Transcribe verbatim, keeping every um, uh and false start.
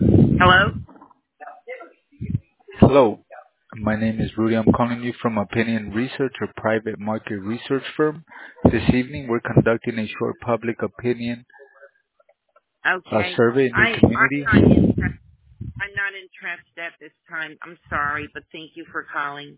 Hello? Hello, my name is Rudy. I'm calling you from Opinion Research, a private market research firm. This evening, we're conducting a short public opinion uh, Okay. survey in I your I'm community. not interested. I'm not interested at this time. I'm sorry, but thank you for calling.